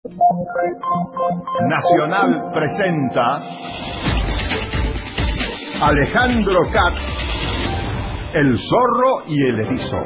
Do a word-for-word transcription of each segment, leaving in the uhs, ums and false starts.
Nacional presenta Alejandro Katz, El zorro y el erizo.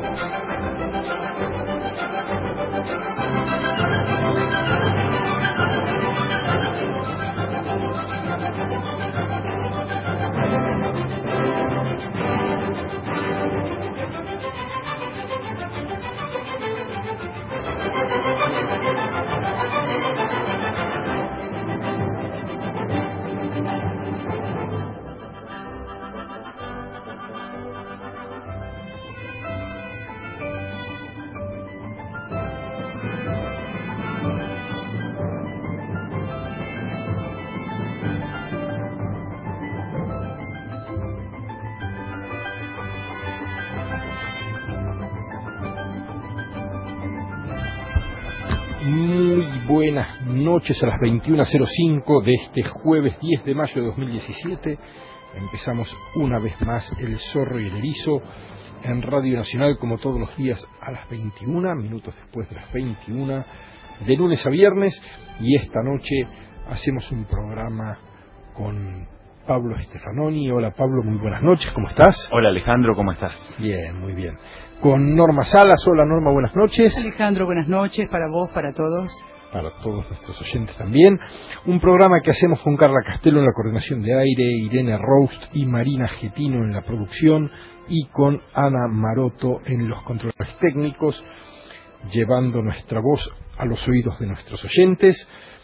Buenas noches a las veintiuna cero cinco de este jueves diez de mayo de dos mil diecisiete. Empezamos una vez más El Zorro y el Erizo en Radio Nacional, como todos los días a las veintiuna, minutos después de las veintiuna, de lunes a viernes. Y esta noche hacemos un programa con Pablo Stefanoni. Hola Pablo, muy buenas noches, ¿cómo estás? Hola Alejandro, ¿cómo estás? Bien, muy bien. Con Norma Salas. Hola Norma, buenas noches. Alejandro, buenas noches para vos, para todos. Para todos nuestros oyentes también. Un programa que hacemos con Carla Castelo en la coordinación de aire, Irene Roust y Marina Getino en la producción, y con Ana Maroto en los controles técnicos, llevando nuestra voz a los oídos de nuestros oyentes.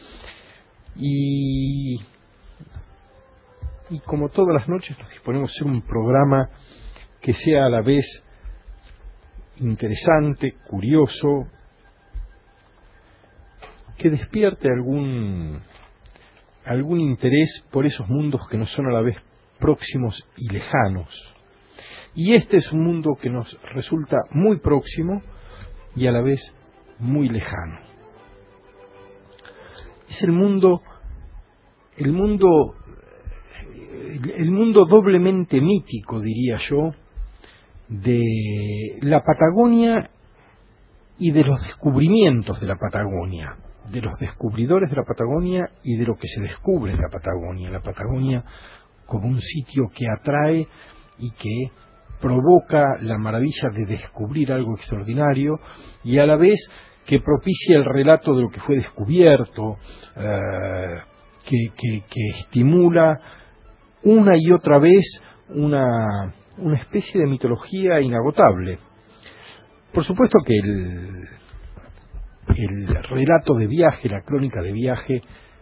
Y, y como todas las noches nos disponemos a hacer un programa que sea a la vez interesante, curioso, que despierte algún algún interés por esos mundos que nos son a la vez próximos y lejanos. Y este es un mundo que nos resulta muy próximo y a la vez muy lejano. Es el mundo el mundo el mundo doblemente mítico, diría yo, de la Patagonia y de los descubrimientos de la Patagonia, de los descubridores de la Patagonia y de lo que se descubre en la Patagonia. La Patagonia como un sitio que atrae y que provoca la maravilla de descubrir algo extraordinario, y a la vez que propicia el relato de lo que fue descubierto, eh, que, que, que estimula una y otra vez una, una especie de mitología inagotable. Por supuesto que el el relato de viaje, la crónica de viaje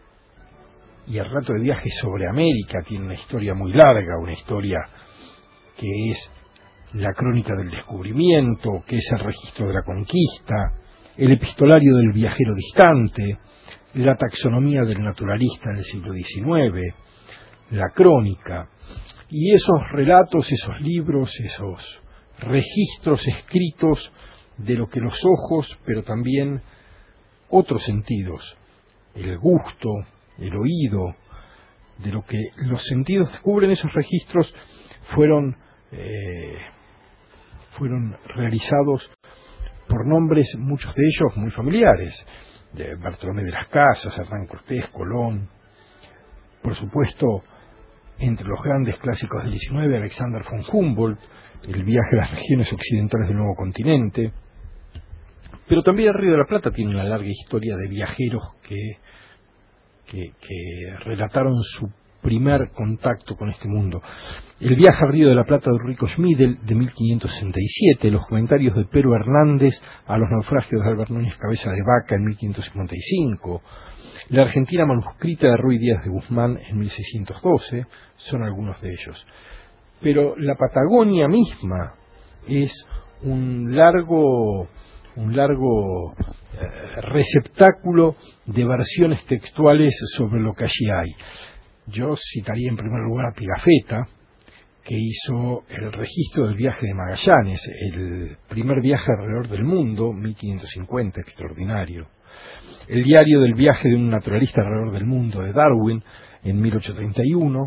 y el relato de viaje sobre América tiene una historia muy larga, una historia que es la crónica del descubrimiento, que es el registro de la conquista, el epistolario del viajero distante, la taxonomía del naturalista en el siglo diecinueve, la crónica. Y esos relatos, esos libros, esos registros escritos de lo que los ojos, pero también otros sentidos, el gusto, el oído, de lo que los sentidos descubren, esos registros fueron eh, fueron realizados por nombres, muchos de ellos muy familiares, de Bartolomé de las Casas, Hernán Cortés, Colón, por supuesto, entre los grandes clásicos del diecinueve, Alexander von Humboldt, el viaje a las regiones occidentales del nuevo continente. Pero también el Río de la Plata tiene una larga historia de viajeros que, que, que relataron su primer contacto con este mundo. El viaje al Río de la Plata de Ulrico Schmidl, de mil quinientos sesenta y siete, los comentarios de Pero Hernández a los naufragios de Albert Núñez Cabeza de Vaca en mil quinientos cincuenta y cinco, la Argentina manuscrita de Ruy Díaz de Guzmán en mil seiscientos doce, son algunos de ellos. Pero la Patagonia misma es un largo... un largo eh, receptáculo de versiones textuales sobre lo que allí hay. Yo citaría en primer lugar a Pigafetta, que hizo el registro del viaje de Magallanes, el primer viaje alrededor del mundo, mil quinientos cincuenta, extraordinario. El diario del viaje de un naturalista alrededor del mundo de Darwin, en mil ochocientos treinta y uno.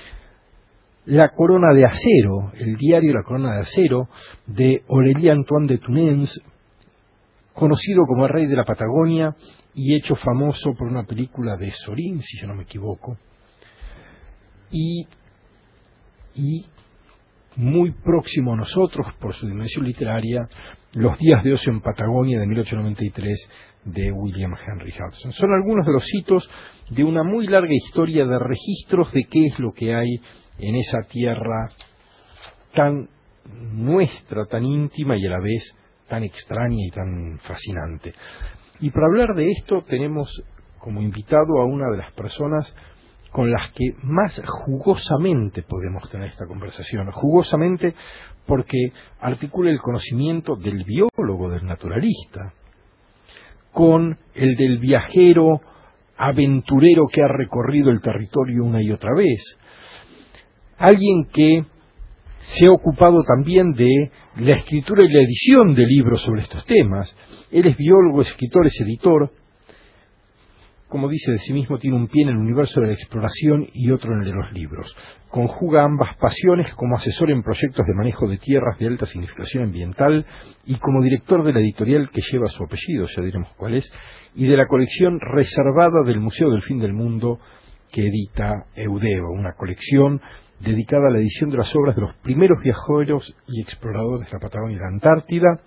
La Corona de Acero, el diario La Corona de Acero, de Aurélie Antoine de Thunens, conocido como el rey de la Patagonia y hecho famoso por una película de Sorín, si yo no me equivoco, y, y muy próximo a nosotros por su dimensión literaria, Los días de ocio en Patagonia de mil ochocientos noventa y tres de William Henry Hudson. Son algunos de los hitos de una muy larga historia de registros de qué es lo que hay en esa tierra tan nuestra, tan íntima y a la vez tan extraña y tan fascinante. Y para hablar de esto tenemos como invitado a una de las personas con las que más jugosamente podemos tener esta conversación. Jugosamente porque articula el conocimiento del biólogo, del naturalista, con el del viajero aventurero que ha recorrido el territorio una y otra vez. Alguien que se ha ocupado también de la escritura y la edición de libros sobre estos temas. Él es biólogo, escritor, es editor. Como dice de sí mismo, tiene un pie en el universo de la exploración y otro en el de los libros. Conjuga ambas pasiones como asesor en proyectos de manejo de tierras de alta significación ambiental y como director de la editorial que lleva su apellido, ya diremos cuál es, y de la colección reservada del Museo del Fin del Mundo que edita Eudeo, una colección dedicada a la edición de las obras de los primeros viajeros y exploradores de la Patagonia y la Antártida.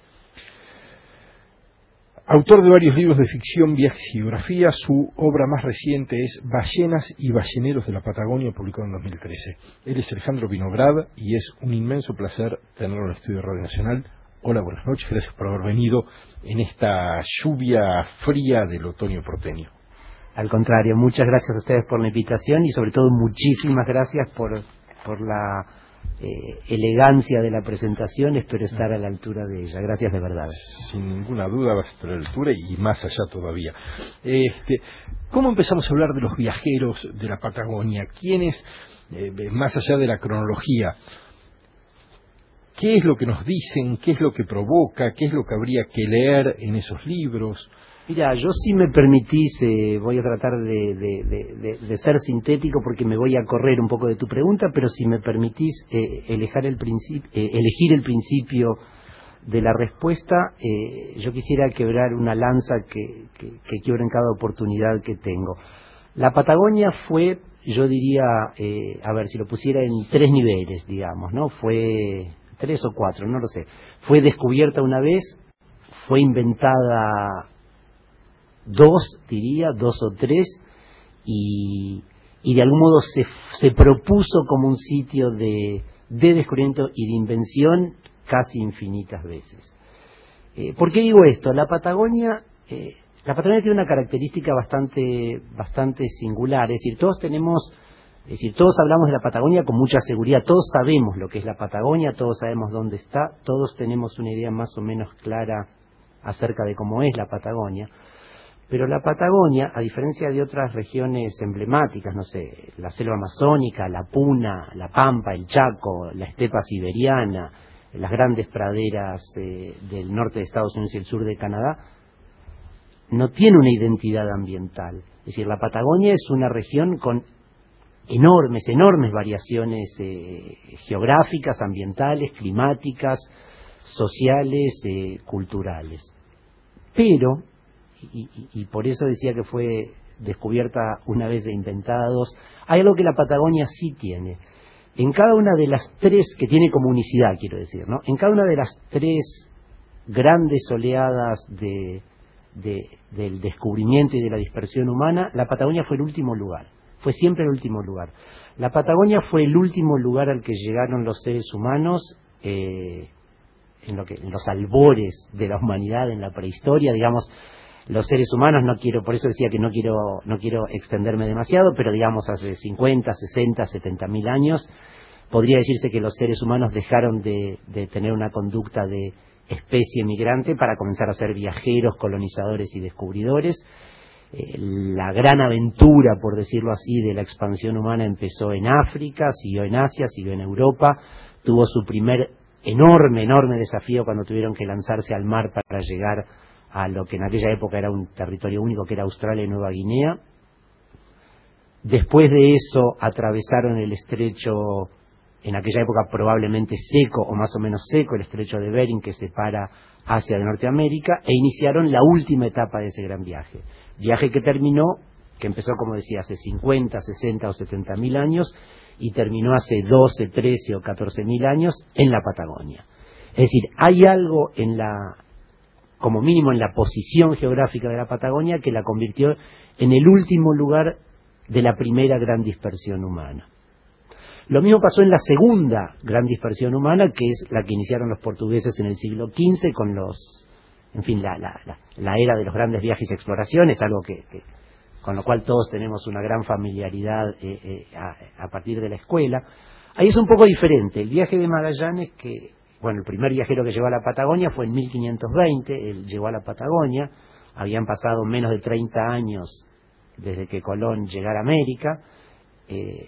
Autor de varios libros de ficción, viajes y geografía, su obra más reciente es Ballenas y balleneros de la Patagonia, publicado en dos mil trece. Él es Alejandro Vinograd y es un inmenso placer tenerlo en el estudio de Radio Nacional. Hola, buenas noches, gracias por haber venido en esta lluvia fría del otoño porteño. Al contrario, muchas gracias a ustedes por la invitación y sobre todo muchísimas gracias por, por la eh, elegancia de la presentación. Espero estar a la altura de ella. Gracias de verdad. Sin ninguna duda vas a estar a la altura y más allá todavía. Este, ¿Cómo empezamos a hablar de los viajeros de la Patagonia? ¿Quiénes, eh, más allá de la cronología, qué es lo que nos dicen, qué es lo que provoca, qué es lo que habría que leer en esos libros? Mira, yo si me permitís, eh, voy a tratar de, de, de, de, de ser sintético porque me voy a correr un poco de tu pregunta, pero si me permitís eh, elegir, el principio, eh, elegir el principio de la respuesta, eh, yo quisiera quebrar una lanza que, que, que quiebro en cada oportunidad que tengo. La Patagonia fue, yo diría, eh, a ver si lo pusiera en tres niveles, digamos, ¿no? Fue tres o cuatro, no lo sé. Fue descubierta una vez, fue inventada dos, diría, dos o tres, y, y de algún modo se, se propuso como un sitio de, de descubrimiento y de invención casi infinitas veces. Eh, ¿Por qué digo esto? La Patagonia, eh, la Patagonia tiene una característica bastante, bastante singular, es decir, todos tenemos, es decir, todos hablamos de la Patagonia con mucha seguridad, todos sabemos lo que es la Patagonia, todos sabemos dónde está, todos tenemos una idea más o menos clara acerca de cómo es la Patagonia. Pero la Patagonia, a diferencia de otras regiones emblemáticas, no sé, la selva amazónica, la Puna, la Pampa, el Chaco, la estepa siberiana, las grandes praderas eh, del norte de Estados Unidos y el sur de Canadá, no tiene una identidad ambiental. Es decir, la Patagonia es una región con enormes, enormes variaciones eh, geográficas, ambientales, climáticas, sociales, eh, culturales. Pero Y, y, y por eso decía que fue descubierta una vez e inventada dos, hay algo que la Patagonia sí tiene. En cada una de las tres, que tiene como unicidad, quiero decir, ¿no? En cada una de las tres grandes oleadas de, de, del descubrimiento y de la dispersión humana, la Patagonia fue el último lugar, fue siempre el último lugar. La Patagonia fue el último lugar al que llegaron los seres humanos, eh, en, lo que, en los albores de la humanidad, en la prehistoria, digamos. Los seres humanos, no quiero, por eso decía que no quiero, no quiero extenderme demasiado, pero digamos hace cincuenta, sesenta, setenta mil años, podría decirse que los seres humanos dejaron de, de tener una conducta de especie migrante para comenzar a ser viajeros, colonizadores y descubridores. Eh, la gran aventura, por decirlo así, de la expansión humana empezó en África, siguió en Asia, siguió en Europa, tuvo su primer enorme, enorme desafío cuando tuvieron que lanzarse al mar para llegar a lo que en aquella época era un territorio único, que era Australia y Nueva Guinea. Después de eso atravesaron el estrecho en aquella época probablemente seco o más o menos seco, el estrecho de Bering que separa Asia de Norteamérica, e iniciaron la última etapa de ese gran viaje. Viaje que terminó, que empezó, como decía, hace cincuenta, sesenta o setenta mil años y terminó hace doce, trece o catorce mil años en la Patagonia. Es decir, hay algo en la, como mínimo en la posición geográfica de la Patagonia, que la convirtió en el último lugar de la primera gran dispersión humana. Lo mismo pasó en la segunda gran dispersión humana, que es la que iniciaron los portugueses en el siglo quince con los, en fin, la, la, la, la era de los grandes viajes y exploraciones, algo que, que con lo cual todos tenemos una gran familiaridad eh, eh, a, a partir de la escuela. Ahí es un poco diferente. El viaje de Magallanes, que, bueno, el primer viajero que llegó a la Patagonia fue en mil quinientos veinte, él llegó a la Patagonia, habían pasado menos de treinta años desde que Colón llegara a América, eh,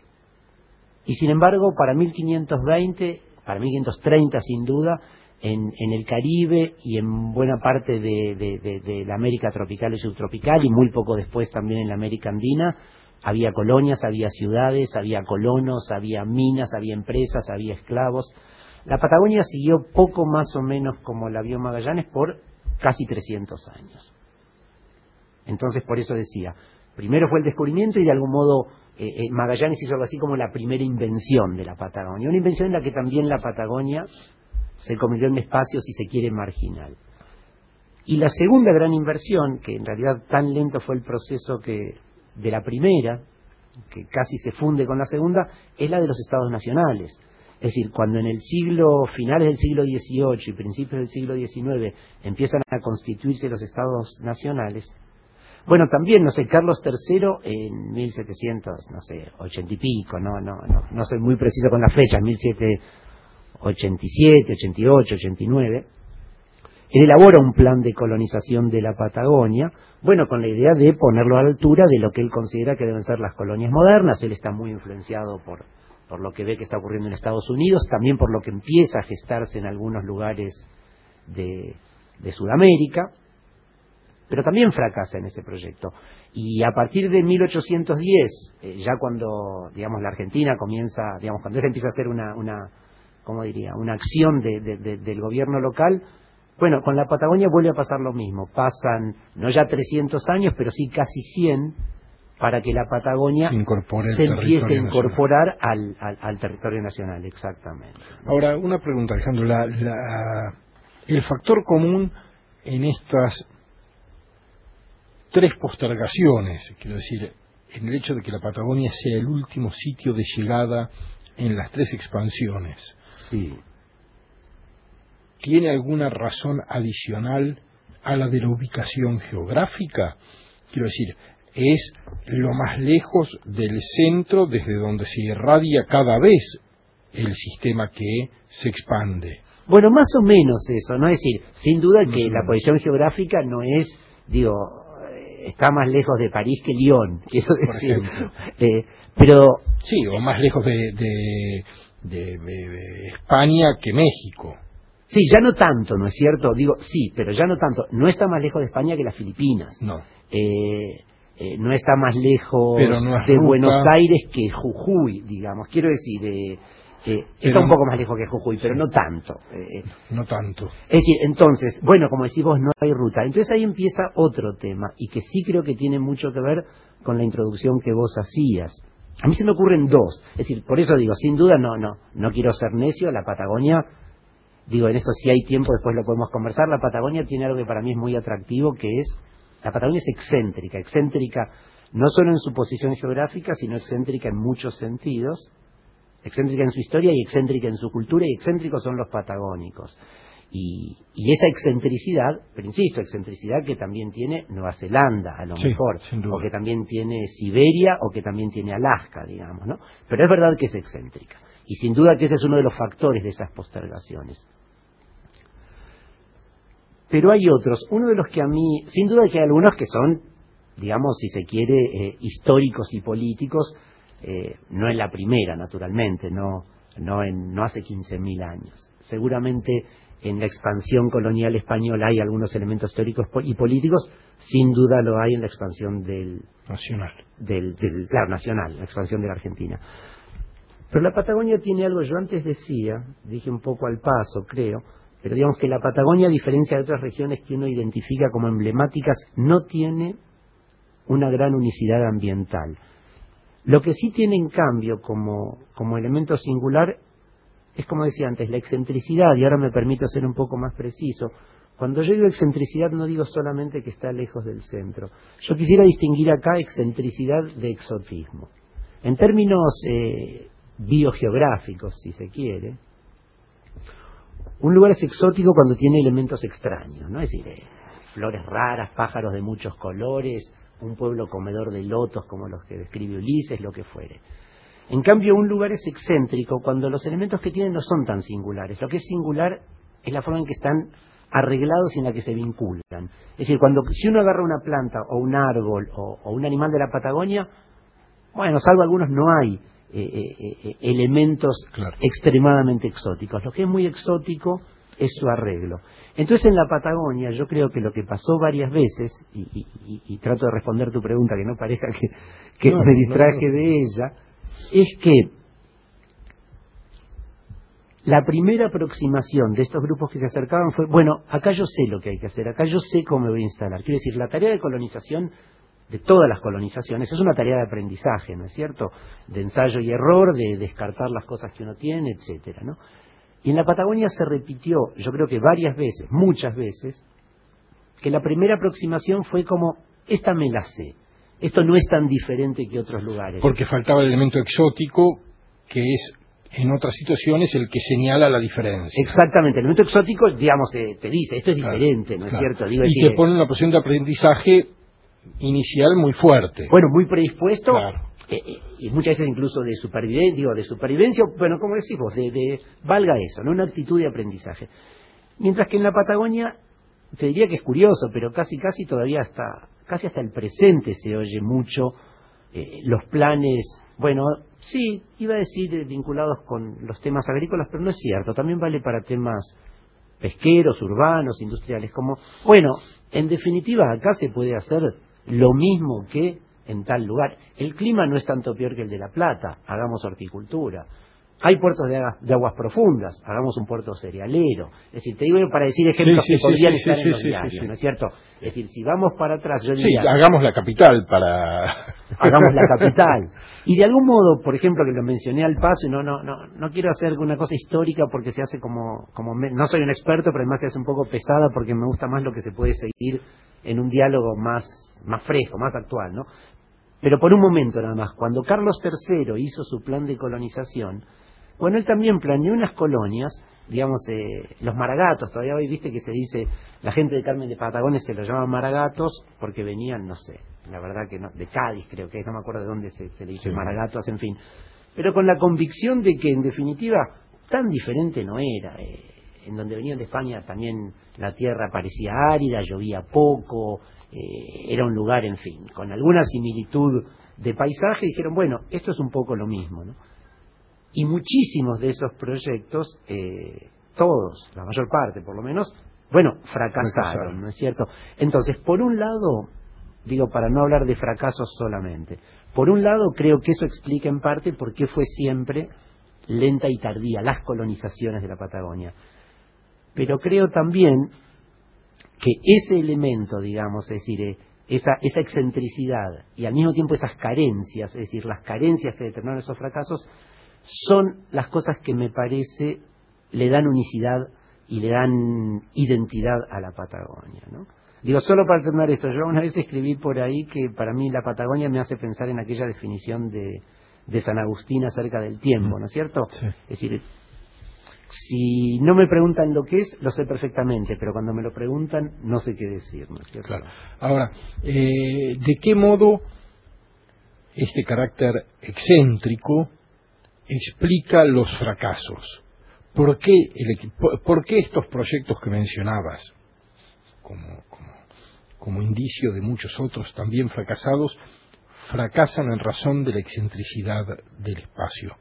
y sin embargo, para mil quinientos veinte, para mil quinientos treinta sin duda, en, en el Caribe y en buena parte de, de, de, de la América tropical y subtropical, y muy poco después también en la América andina, había colonias, había ciudades, había colonos, había minas, había empresas, había esclavos. La Patagonia siguió poco más o menos como la vio Magallanes por casi trescientos años. Entonces, por eso decía, primero fue el descubrimiento y de algún modo eh, eh, Magallanes hizo algo así como la primera invención de la Patagonia, una invención en la que también la Patagonia se convirtió en un espacio, si se quiere, marginal. Y la segunda gran inversión, que en realidad tan lento fue el proceso que de la primera, que casi se funde con la segunda, es la de los estados nacionales. Es decir, cuando en el siglo, finales del siglo dieciocho y principios del siglo diecinueve empiezan a constituirse los estados nacionales, bueno, también, no sé, Carlos tercero en mil setecientos, no sé, ochenta y pico, no, no, no, no soy muy preciso con las fechas, mil setecientos ochenta y siete, ochenta y ocho, ochenta y nueve, él elabora un plan de colonización de la Patagonia, bueno, con la idea de ponerlo a la altura de lo que él considera que deben ser las colonias modernas. Él está muy influenciado por, por lo que ve que está ocurriendo en Estados Unidos, también por lo que empieza a gestarse en algunos lugares de, de Sudamérica, pero también fracasa en ese proyecto. Y a partir de mil ochocientos diez, eh, ya cuando, digamos, la Argentina comienza, digamos, cuando se empieza a hacer una, una ¿cómo diría?, una acción de, de, de, del gobierno local, bueno, con la Patagonia vuelve a pasar lo mismo. Pasan, no ya trescientos años, pero sí casi cien, para que la Patagonia se, se empiece a incorporar al, al, al territorio nacional, exactamente. Ahora, una pregunta, Alejandro. La, la, el factor común en estas tres postergaciones, quiero decir, en el hecho de que la Patagonia sea el último sitio de llegada en las tres expansiones, sí, ¿tiene alguna razón adicional a la de la ubicación geográfica? Quiero decir, es lo más lejos del centro desde donde se irradia cada vez el sistema que se expande. Bueno, más o menos eso, ¿no? Es decir, sin duda que mm. la posición geográfica no es, digo, está más lejos de París que Lyon, quiero decir. Eh, pero sí, o más lejos de, de, de, de, de España que México. Sí, ya no tanto, ¿no es cierto? Digo, sí, pero ya no tanto. No está más lejos de España que las Filipinas. No. Eh, eh, no está más lejos no de ruta. Buenos Aires que Jujuy, digamos. Quiero decir, eh, eh, está un poco más lejos que Jujuy, pero sí, no tanto. Eh, no tanto. Es decir, entonces, bueno, como decís vos, no hay ruta. Entonces ahí empieza otro tema, y que sí creo que tiene mucho que ver con la introducción que vos hacías. A mí se me ocurren dos. Es decir, por eso digo, sin duda, no, no, no quiero ser necio, la Patagonia, digo, en esto si hay tiempo después lo podemos conversar, la Patagonia tiene algo que para mí es muy atractivo, que es, la Patagonia es excéntrica, excéntrica no solo en su posición geográfica, sino excéntrica en muchos sentidos, excéntrica en su historia y excéntrica en su cultura, y excéntricos son los patagónicos. Y, y esa excentricidad, pero insisto, excentricidad que también tiene Nueva Zelanda, a lo sí, mejor, o que también tiene Siberia, o que también tiene Alaska, digamos, ¿no? Pero es verdad que es excéntrica. Y sin duda que ese es uno de los factores de esas postergaciones. Pero hay otros, uno de los que a mí, sin duda que hay algunos que son, digamos, si se quiere, eh, históricos y políticos, eh, no en la primera, naturalmente, no, no, en, no hace quince mil años. Seguramente en la expansión colonial española hay algunos elementos históricos y políticos, sin duda lo hay en la expansión del nacional, del, del claro, nacional, la expansión de la Argentina. Pero la Patagonia tiene algo, yo antes decía, dije un poco al paso, creo, pero digamos que la Patagonia, a diferencia de otras regiones que uno identifica como emblemáticas, no tiene una gran unicidad ambiental. Lo que sí tiene, en cambio, como, como elemento singular, es como decía antes, la excentricidad, y ahora me permito ser un poco más preciso. Cuando yo digo excentricidad no digo solamente que está lejos del centro. Yo quisiera distinguir acá excentricidad de exotismo. En términos eh, biogeográficos, si se quiere, un lugar es exótico cuando tiene elementos extraños, ¿no? Es decir, eh, flores raras, pájaros de muchos colores, un pueblo comedor de lotos como los que describe Ulises, lo que fuere. En cambio, un lugar es excéntrico cuando los elementos que tiene no son tan singulares. Lo que es singular es la forma en que están arreglados y en la que se vinculan. Es decir, cuando si uno agarra una planta o un árbol o, o un animal de la Patagonia, bueno, salvo algunos, no hay eh, eh, eh, elementos claro. extremadamente exóticos. Lo que es muy exótico es su arreglo. Entonces, en la Patagonia, yo creo que lo que pasó varias veces, y, y, y, y trato de responder tu pregunta, que no parezca que, que no, me distraje no, no. de ella, es que la primera aproximación de estos grupos que se acercaban fue, bueno, acá yo sé lo que hay que hacer, acá yo sé cómo me voy a instalar. Quiero decir, la tarea de colonización, de todas las colonizaciones, es una tarea de aprendizaje, ¿no es cierto? De ensayo y error, de descartar las cosas que uno tiene, etcétera, ¿no? Y en la Patagonia se repitió, yo creo que varias veces, muchas veces, que la primera aproximación fue como, esta me la sé, esto no es tan diferente que otros lugares. Porque faltaba el elemento exótico, que es en otras situaciones el que señala la diferencia. Exactamente, el elemento exótico, digamos, te, te dice, esto es claro, diferente, ¿no es claro. cierto? Digo, y decir, te pone una posición de aprendizaje inicial muy fuerte. Bueno, muy predispuesto, claro. eh, eh, y muchas veces incluso de supervivencia, digo, de supervivencia, bueno, como decimos, de, de valga eso, ¿no? Una actitud de aprendizaje. Mientras que en la Patagonia, te diría que es curioso, pero casi casi todavía hasta, casi hasta el presente se oye mucho eh, los planes, bueno, sí, iba a decir eh, vinculados con los temas agrícolas, pero no es cierto, también vale para temas pesqueros, urbanos, industriales, como, bueno, en definitiva acá se puede hacer lo mismo que en tal lugar. El clima no es tanto peor que el de La Plata, hagamos horticultura. Hay puertos de aguas, de aguas profundas, hagamos un puerto cerealero. Es decir, te digo para decir ejemplos sí, sí, que podrían sí, estar sí, en los sí, diarios, sí, sí. ¿no es cierto? Es decir, si vamos para atrás, yo diría... Sí, hagamos la capital para... Hagamos la capital. Y de algún modo, por ejemplo, que lo mencioné al paso, y no no no no quiero hacer una cosa histórica porque se hace como... como me, no soy un experto, pero además se hace un poco pesada porque me gusta más lo que se puede seguir en un diálogo más, más fresco, más actual, ¿no? Pero por un momento nada más, cuando Carlos tercero hizo su plan de colonización, bueno, él también planeó unas colonias, digamos, eh, los maragatos, todavía hoy viste que se dice, la gente de Carmen de Patagones se los llama maragatos porque venían, no sé, la verdad que no, de Cádiz creo que es, no me acuerdo de dónde se, se le dice sí. maragatos, en fin, pero con la convicción de que en definitiva tan diferente no era, eh, en donde venían de España también la tierra parecía árida, llovía poco, eh, era un lugar, en fin, con alguna similitud de paisaje, dijeron, bueno, esto es un poco lo mismo, ¿no? Y muchísimos de esos proyectos, eh, todos, la mayor parte por lo menos, bueno, fracasaron, fracasaron, ¿no es cierto? Entonces, por un lado, digo, para no hablar de fracasos solamente, por un lado creo que eso explica en parte por qué fue siempre lenta y tardía las colonizaciones de la Patagonia. Pero creo también que ese elemento, digamos, es decir, eh, esa, esa excentricidad y al mismo tiempo esas carencias, es decir, las carencias que determinaron esos fracasos, son las cosas que me parece le dan unicidad y le dan identidad a la Patagonia, ¿no? Digo, solo para terminar esto, yo una vez escribí por ahí que para mí la Patagonia me hace pensar en aquella definición de, de San Agustín acerca del tiempo, ¿no es cierto? Sí. Es decir, si no me preguntan lo que es, lo sé perfectamente, pero cuando me lo preguntan, no sé qué decir, ¿no es cierto? Claro. Ahora, eh, ¿de qué modo este carácter excéntrico explica los fracasos? ¿Por qué, el, por qué estos proyectos que mencionabas, como, como, como indicio de muchos otros también fracasados, fracasan en razón de la excentricidad del espacio?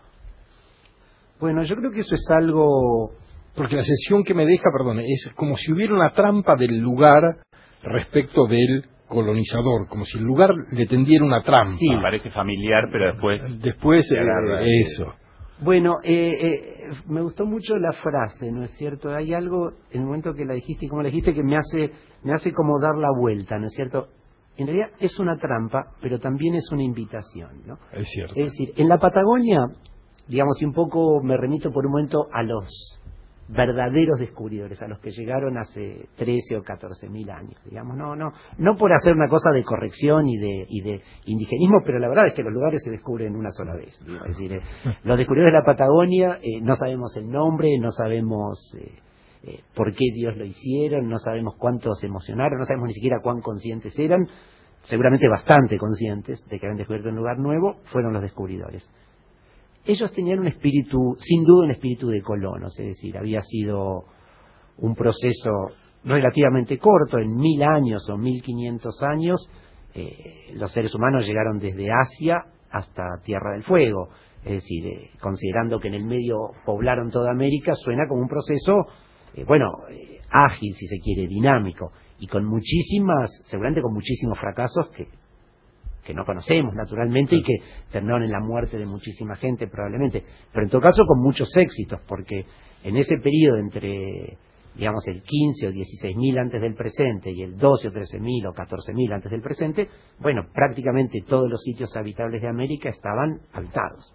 Bueno, yo creo que eso es algo... Porque la sensación que me deja, perdón, es como si hubiera una trampa del lugar respecto del colonizador, como si el lugar le tendiera una trampa. Sí, me parece familiar, pero después... Después, eh, eso. Bueno, eh, eh, me gustó mucho la frase, ¿no es cierto? Hay algo en el momento que la dijiste y como la dijiste que me hace, me hace como dar la vuelta, ¿no es cierto? En realidad es una trampa, pero también es una invitación, ¿no? Es cierto. Es decir, en la Patagonia, digamos, y un poco me remito por un momento a los verdaderos descubridores, a los que llegaron hace trece o catorce mil años, digamos, no, no, no por hacer una cosa de corrección y de, y de indigenismo, pero la verdad es que los lugares se descubren una sola vez, digo, es decir, eh, los descubridores de la Patagonia, eh, no sabemos el nombre, no sabemos eh, eh, por qué Dios lo hicieron, no sabemos cuántos se emocionaron, no sabemos ni siquiera cuán conscientes eran, seguramente bastante conscientes de que habían descubierto un lugar nuevo, fueron los descubridores. Ellos tenían un espíritu, sin duda un espíritu de colonos, es decir, había sido un proceso relativamente corto, en mil años o mil quinientos años, eh, los seres humanos llegaron desde Asia hasta Tierra del Fuego, es decir, eh, considerando que en el medio poblaron toda América, suena como un proceso, eh, bueno, eh, ágil si se quiere, dinámico, y con muchísimas, seguramente con muchísimos fracasos que que no conocemos naturalmente y que terminaron en la muerte de muchísima gente probablemente, pero en todo caso con muchos éxitos, porque en ese periodo entre, digamos, el quince o dieciséis mil antes del presente y el doce o trece mil o catorce mil antes del presente, bueno, prácticamente todos los sitios habitables de América estaban habitados.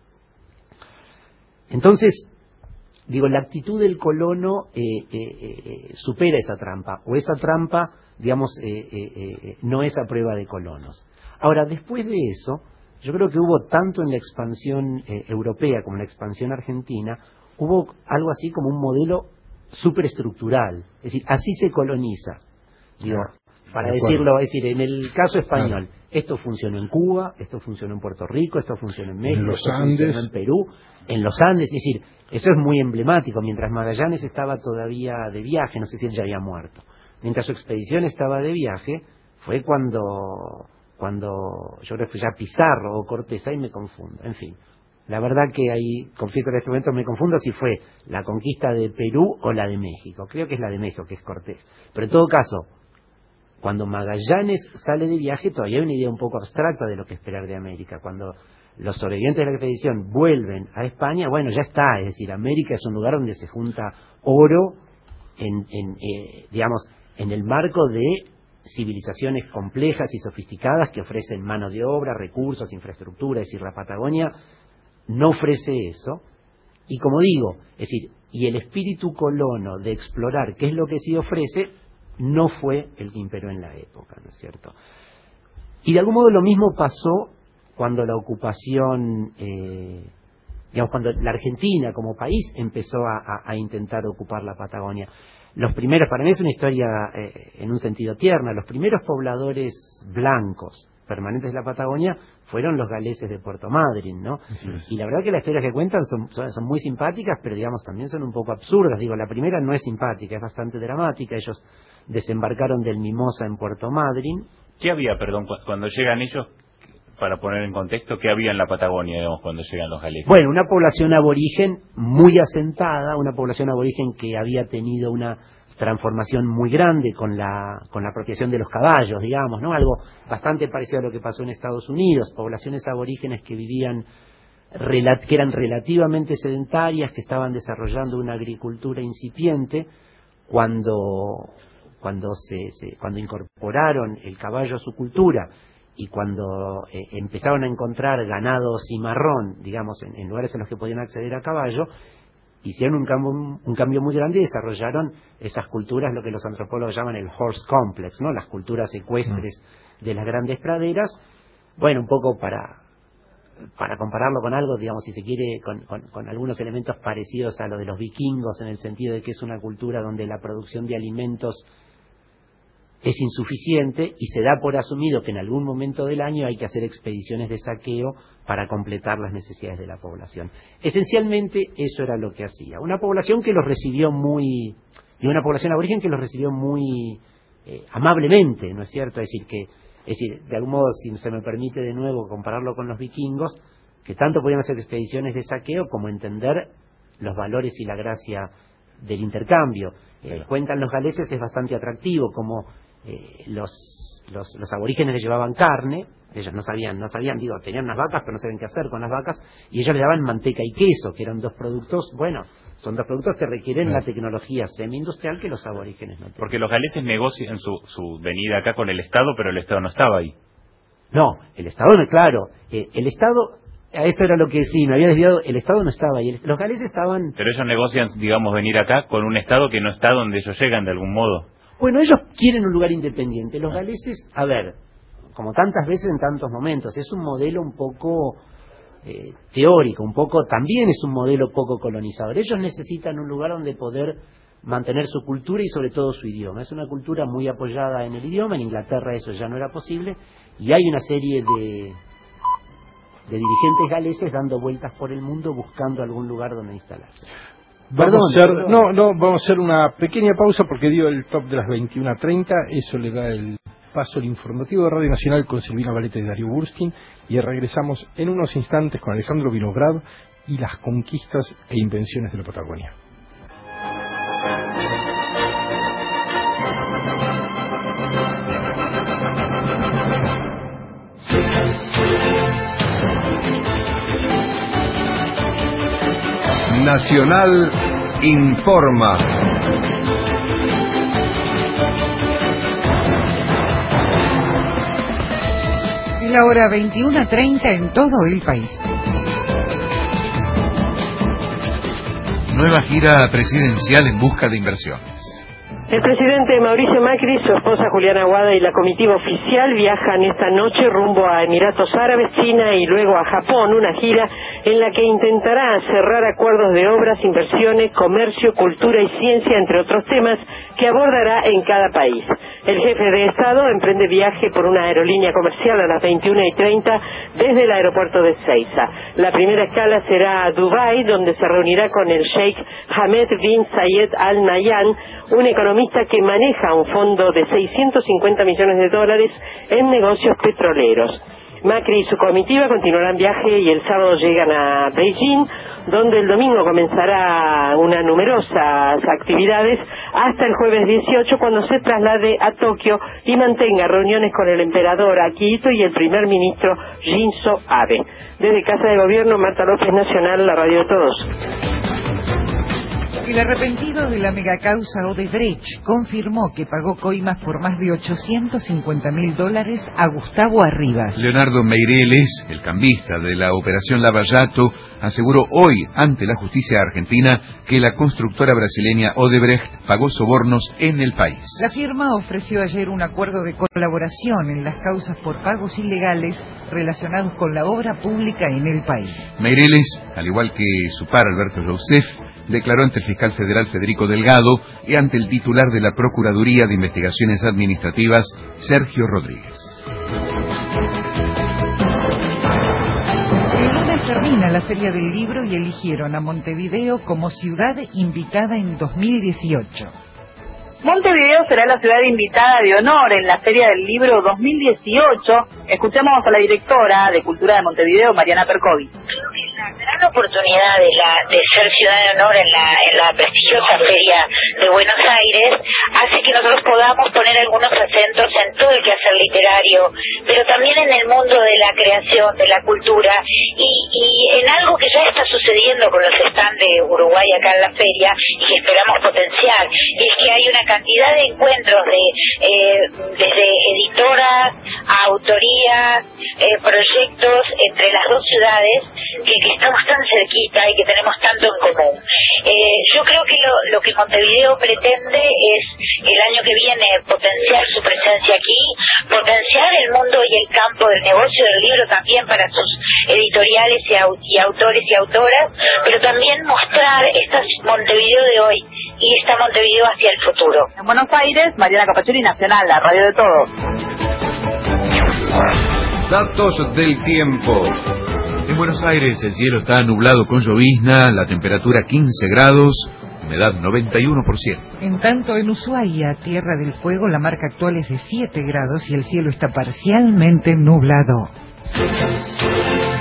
Entonces, digo, la actitud del colono eh, eh, eh, supera esa trampa, o esa trampa, digamos, eh, eh, eh, no es a prueba de colonos. Ahora, después de eso, yo creo que hubo tanto en la expansión eh, europea como en la expansión argentina, hubo algo así como un modelo superestructural, es decir, así se coloniza, digo, para de decirlo, es decir, en el caso español, claro. Esto funcionó en Cuba, esto funcionó en Puerto Rico, esto funcionó en México, en los esto Andes. funcionó en Perú, en los Andes, es decir, eso es muy emblemático, mientras Magallanes estaba todavía de viaje, no sé si él ya había muerto, mientras su expedición estaba de viaje, fue cuando... cuando yo creo que ya Pizarro o Cortés, ahí me confundo, en fin. La verdad que ahí, confieso en este momento me confundo si fue la conquista de Perú o la de México. Creo que es la de México, que es Cortés. Pero en todo caso, cuando Magallanes sale de viaje, todavía hay una idea un poco abstracta de lo que esperar de América. Cuando los sobrevivientes de la expedición vuelven a España, bueno, ya está. Es decir, América es un lugar donde se junta oro, en, en eh, digamos, en el marco de civilizaciones complejas y sofisticadas que ofrecen mano de obra, recursos, infraestructura, es decir, la Patagonia no ofrece eso, y como digo, es decir, y el espíritu colono de explorar qué es lo que sí ofrece, no fue el que imperó en la época, ¿no es cierto? Y de algún modo lo mismo pasó cuando la ocupación, eh, digamos, cuando la Argentina como país empezó a, a, a intentar ocupar la Patagonia. Los primeros, para mí es una historia eh, en un sentido tierna, los primeros pobladores blancos permanentes de la Patagonia fueron los galeses de Puerto Madryn, ¿no? Y la verdad que las historias que cuentan son, son, son muy simpáticas, pero digamos también son un poco absurdas. Digo, la primera no es simpática, es bastante dramática. Ellos desembarcaron del Mimosa en Puerto Madryn. ¿Qué había, perdón, cu- cuando llegan ellos, para poner en contexto, qué había en la Patagonia, digamos, cuando llegan los galeses? Bueno, una población aborigen muy asentada, una población aborigen que había tenido una transformación muy grande con la con la apropiación de los caballos, digamos, ¿no? Algo bastante parecido a lo que pasó en Estados Unidos, poblaciones aborígenes que vivían relat- que eran relativamente sedentarias, que estaban desarrollando una agricultura incipiente cuando cuando se, se cuando incorporaron el caballo a su cultura y cuando eh, empezaron a encontrar ganado cimarrón, digamos, en, en lugares en los que podían acceder a caballo, hicieron un cambio, un cambio muy grande y desarrollaron esas culturas, lo que los antropólogos llaman el horse complex, ¿no? Las culturas ecuestres de las grandes praderas. Bueno, un poco para para compararlo con algo, digamos, si se quiere, con, con, con algunos elementos parecidos a lo de los vikingos, en el sentido de que es una cultura donde la producción de alimentos es insuficiente y se da por asumido que en algún momento del año hay que hacer expediciones de saqueo para completar las necesidades de la población. Esencialmente eso era lo que hacía. Una población que los recibió muy, y una población aborigen que los recibió muy eh, amablemente, ¿no es cierto? Es decir, que, es decir, de algún modo, si se me permite de nuevo compararlo con los vikingos, que tanto podían hacer expediciones de saqueo como entender los valores y la gracia del intercambio. Eh, cuentan los galeses, es bastante atractivo como Eh, los los, los aborígenes les llevaban carne, ellos no sabían, no sabían, digo, tenían unas vacas, pero no sabían qué hacer con las vacas, y ellos le daban manteca y queso, que eran dos productos, bueno, son dos productos que requieren sí. la tecnología semi-industrial que los aborígenes no tienen. Porque los galeses negocian su, su venida acá con el Estado, pero el Estado no estaba ahí. No, el Estado no, claro, eh, el Estado... Esto era lo que sí, me había desviado, el Estado no estaba ahí, los galeses estaban... Pero ellos negocian, digamos, venir acá con un Estado que no está donde ellos llegan de algún modo. Bueno, ellos quieren un lugar independiente. Los galeses, a ver, como tantas veces en tantos momentos, es un modelo un poco eh, teórico, un poco, también es un modelo poco colonizador. Ellos necesitan un lugar donde poder mantener su cultura y sobre todo su idioma. Es una cultura muy apoyada en el idioma, en Inglaterra eso ya no era posible, y hay una serie de... de dirigentes galeses dando vueltas por el mundo buscando algún lugar donde instalarse. Vamos perdón, a hacer, perdón. no, no, vamos a hacer una pequeña pausa porque dio el top de las veintiuna treinta, eso le da el paso al informativo de Radio Nacional con Silvina Valete y Darío Burskin, y regresamos en unos instantes con Alejandro Vinograd y las conquistas e invenciones de la Patagonia. Nacional informa. Y la hora veintiuna treinta en todo el país. Nueva gira presidencial en busca de inversiones. El presidente Mauricio Macri, su esposa Juliana Aguada y la comitiva oficial viajan esta noche rumbo a Emiratos Árabes, China y luego a Japón, una gira en la que intentará cerrar acuerdos de obras, inversiones, comercio, cultura y ciencia, entre otros temas, que abordará en cada país. El jefe de Estado emprende viaje por una aerolínea comercial a las veintiuna y treinta desde el aeropuerto de Ezeiza. La primera escala será Dubái, donde se reunirá con el Sheikh Hamed bin Zayed Al Nahyan, un economista que maneja un fondo de seiscientos cincuenta millones de dólares en negocios petroleros. Macri y su comitiva continuarán viaje y el sábado llegan a Beijing, donde el domingo comenzará unas numerosas actividades hasta el jueves dieciocho, cuando se traslade a Tokio y mantenga reuniones con el emperador Akihito y el primer ministro Shinzo Abe. Desde Casa de Gobierno, Marta López, Nacional, la radio de todos. El arrepentido de la megacausa Odebrecht confirmó que pagó coimas por más de ochocientos cincuenta mil dólares a Gustavo Arribas. Leonardo Meireles, el cambista de la operación Lavallato, aseguró hoy ante la justicia argentina que la constructora brasileña Odebrecht pagó sobornos en el país. La firma ofreció ayer un acuerdo de colaboración en las causas por pagos ilegales relacionados con la obra pública en el país. Meireles, al igual que su par Alberto Josef, declaró ante el fiscal federal Federico Delgado y ante el titular de la Procuraduría de Investigaciones Administrativas, Sergio Rodríguez. El lunes termina la Feria del Libro y eligieron a Montevideo como ciudad invitada en dos mil dieciocho. Montevideo será la ciudad invitada de honor en la Feria del Libro dos mil dieciocho. Escuchemos a la directora de Cultura de Montevideo, Mariana Percovi. La gran oportunidad de, la, de ser ciudad de honor en la, en la prestigiosa Feria de Buenos Aires hace que nosotros podamos poner algunos acentos en todo el quehacer literario, pero también en el mundo de la creación, de la cultura, y, y en algo que ya está sucediendo con los stands de Uruguay acá en la feria y que esperamos potenciar, es que hay una cantidad de encuentros de eh, desde editoras a autorías, eh, proyectos entre las dos ciudades que, que estamos tan cerquita y que tenemos tanto en común. Eh, yo creo que lo, lo que Montevideo pretende es el año que viene potenciar su presencia aquí, potenciar el mundo y el campo del negocio del libro también para sus editoriales y, au y autores y autoras, pero también mostrar esta Montevideo de hoy y esta Montevideo hacia el futuro. En Buenos Aires, Mariana Capachuri, Nacional, la radio de todos. Datos del tiempo. En Buenos Aires el cielo está nublado con llovizna, la temperatura quince grados, humedad noventa y uno por ciento. En tanto, en Ushuaia, Tierra del Fuego, la marca actual es de siete grados y el cielo está parcialmente nublado.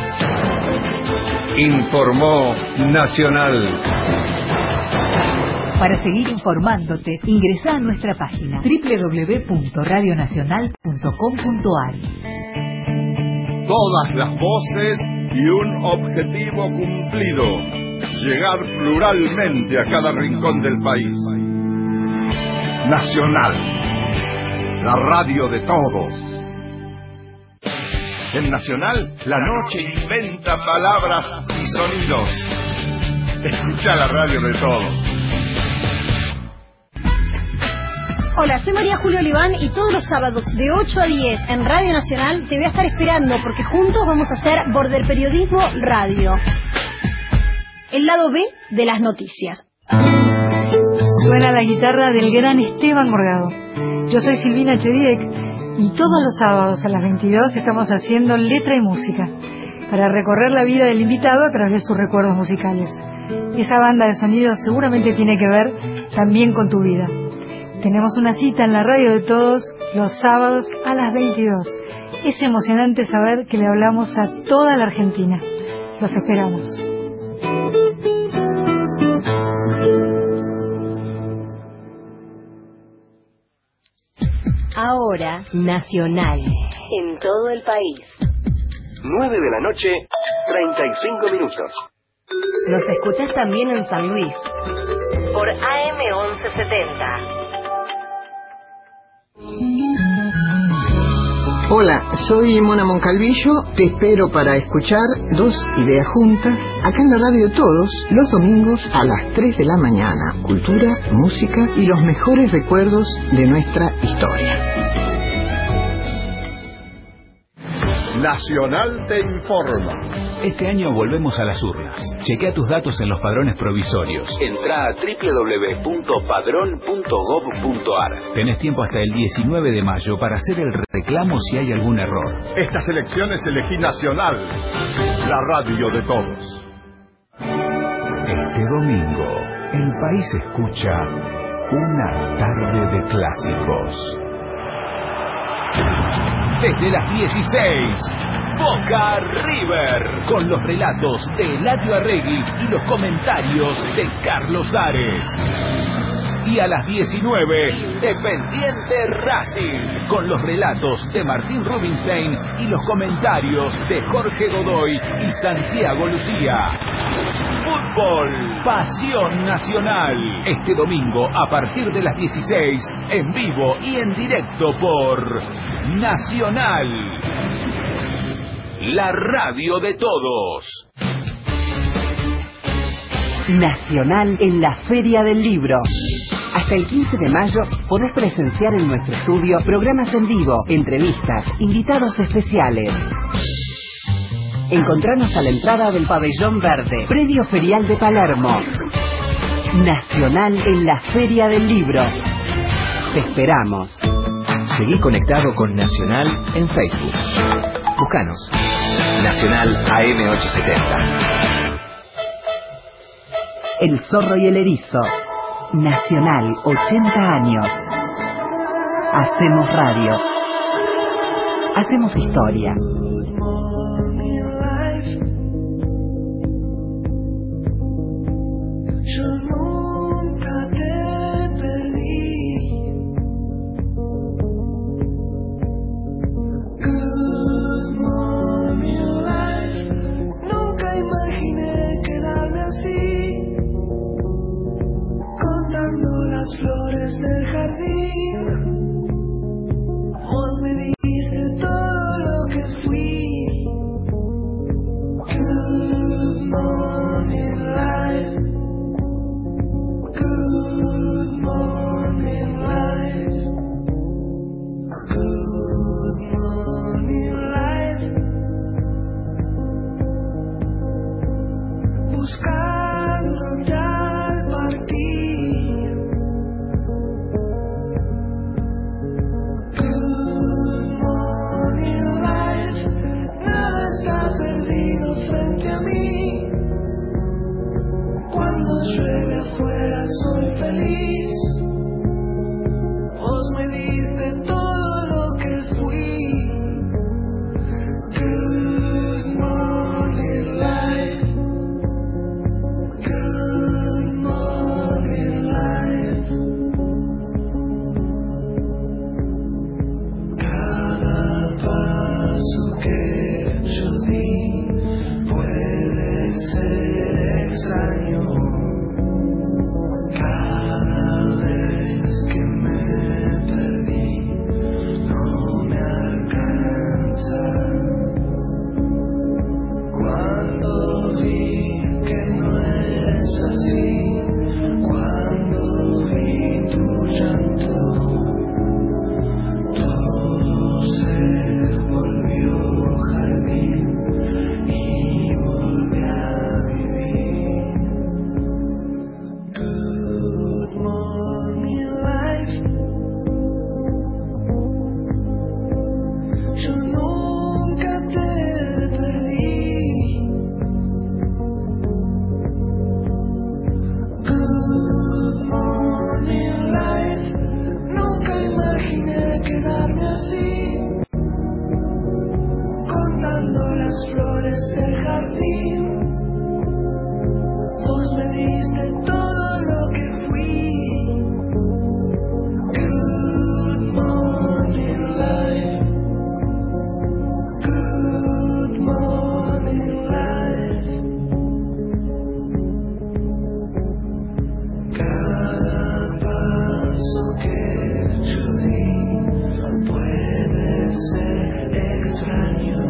Informó Nacional. Para seguir informándote, ingresa a nuestra página doble u doble u doble u punto radio nacional punto com punto a r. Todas las voces y un objetivo cumplido: llegar pluralmente a cada rincón del país. Nacional, la radio de todos. En Nacional, la noche inventa palabras y sonidos. Escucha la radio de todos. Hola, soy María Julia Oliván y todos los sábados de ocho a diez en Radio Nacional te voy a estar esperando porque juntos vamos a hacer Border Periodismo Radio. El lado B de las noticias. Suena la guitarra del gran Esteban Morgado. Yo soy Silvina Chediek y todos los sábados a las veintidós estamos haciendo letra y música para recorrer la vida del invitado a través de sus recuerdos musicales. Esa banda de sonido seguramente tiene que ver también con tu vida. Tenemos una cita en la radio de todos los sábados a las veintidós. Es emocionante saber que le hablamos a toda la Argentina. Los esperamos. Ahora, Nacional, en todo el país. nueve de la noche, treinta y cinco minutos. Nos escuchás también en San Luis, por A M once setenta. Hola, soy Mona Moncalvillo, te espero para escuchar Dos Ideas Juntas, acá en la radio de todos, los domingos a las tres de la mañana. Cultura, música y los mejores recuerdos de nuestra historia. Nacional te informa. Este año volvemos a las urnas. Chequea tus datos en los padrones provisorios. Entrá a doble u doble u doble u punto padrón punto gob punto a r. Tenés tiempo hasta el diecinueve de mayo para hacer el reclamo si hay algún error. Estas elecciones elegí Nacional, la radio de todos. Este domingo, el país escucha Una tarde de clásicos. Desde las dieciséis, Boca River, con los relatos de Eladio Arregui y los comentarios de Carlos Ares. Y a las diecinueve, Independiente Racing, con los relatos de Martín Rubinstein y los comentarios de Jorge Godoy y Santiago Lucía. Fútbol, pasión nacional. Este domingo a partir de las dieciséis, en vivo y en directo por Nacional, la radio de todos. Nacional en la Feria del Libro. Hasta el quince de mayo podés presenciar en nuestro estudio programas en vivo, entrevistas, invitados especiales. Encontranos a la entrada del Pabellón Verde, predio ferial de Palermo. Nacional en la Feria del Libro. Te esperamos. Seguí conectado con Nacional en Facebook. Búscanos. Nacional A M ochocientos setenta. El Zorro y el Erizo. Nacional, ochenta años. Hacemos radio. Hacemos historia. Vos me diste todo lo que fui. las flores del jardín. Vos me diste todo lo que fui. Good morning life. Good morning life. Cada paso que yo di puede ser extraño.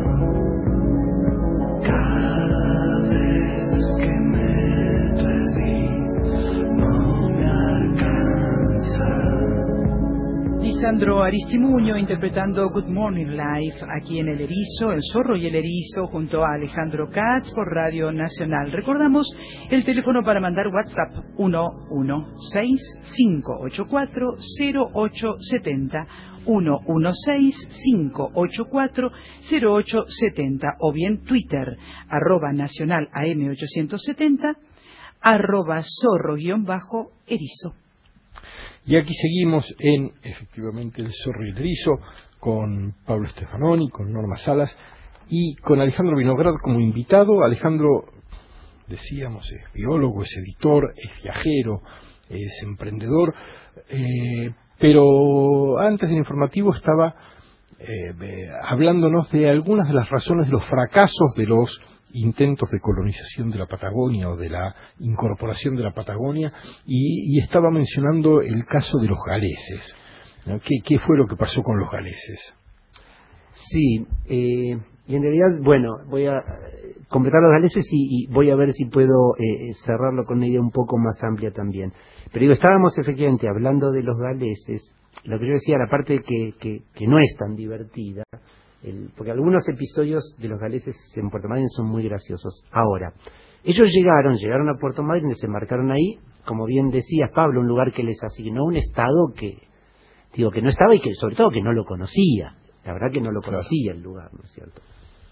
Cada vez que me perdí no me alcanza. Lisandro Aristimuño interpretando Good Morning Life aquí en El Erizo, El Zorro y el Erizo, junto a Alejandro Katz por Radio Nacional. Recordamos el teléfono para mandar WhatsApp uno uno seis cinco ocho cuatro cero ocho siete cero, uno uno seis cinco ocho cuatro cero ocho siete cero, o bien Twitter, arroba nacional A M ochocientos setenta, arroba zorro guión bajo erizo. Y aquí seguimos en, efectivamente, El Zorro y el Erizo, con Pablo Stefanoni, con Norma Salas y con Alejandro Vinograd como invitado. Alejandro, decíamos, es biólogo, es editor, es viajero, es emprendedor, eh, pero antes del informativo estaba eh, eh, hablándonos de algunas de las razones de los fracasos de los intentos de colonización de la Patagonia o de la incorporación de la Patagonia, y, y estaba mencionando el caso de los galeses, ¿no? ¿Qué, qué fue lo que pasó con los galeses? Sí, eh, y en realidad, bueno, voy a completar los galeses y, y voy a ver si puedo eh, cerrarlo con una idea un poco más amplia también. Pero digo, estábamos efectivamente hablando de los galeses, lo que yo decía, la parte que, que, que no es tan divertida, el, porque algunos episodios de los galeses en Puerto Madryn son muy graciosos. Ahora, ellos llegaron, llegaron a Puerto Madryn, desembarcaron ahí, como bien decías, Pablo, un lugar que les asignó un estado que, digo, que no estaba y que sobre todo que no lo conocía. La verdad que no lo conocía el lugar, ¿no es cierto?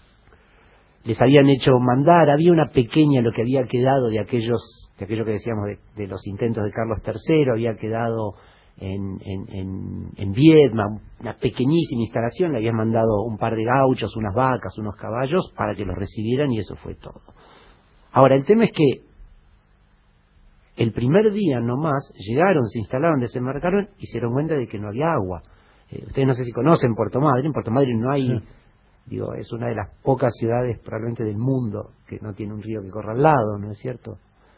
Les habían hecho mandar, había una pequeña, lo que había quedado de aquellos, de aquello que decíamos de, de los intentos de Carlos tercero, había quedado en, en, en, en Viedma, una pequeñísima instalación, le habían mandado un par de gauchos, unas vacas, unos caballos, para que los recibieran, y eso fue todo. Ahora, el tema es que el primer día nomás llegaron, se instalaron, desembarcaron y se dieron cuenta de que no había agua. Eh, ustedes no sé si conocen Puerto Madryn, en Puerto Madryn no hay, sí. digo, es una de las pocas ciudades probablemente del mundo que no tiene un río que corra al lado, ¿no es cierto?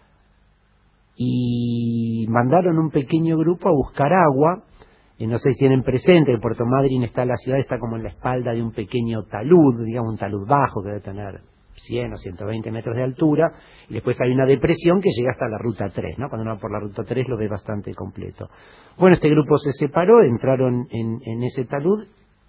Y mandaron un pequeño grupo a buscar agua. Eh, no sé si tienen presente que Puerto Madryn está, la ciudad está como en la espalda de un pequeño talud, digamos un talud bajo que debe tener cien o ciento veinte metros de altura, y después hay una depresión que llega hasta la ruta tres, ¿no? Cuando uno va por la ruta tres lo ve bastante completo. Bueno, este grupo se separó, entraron en, en ese talud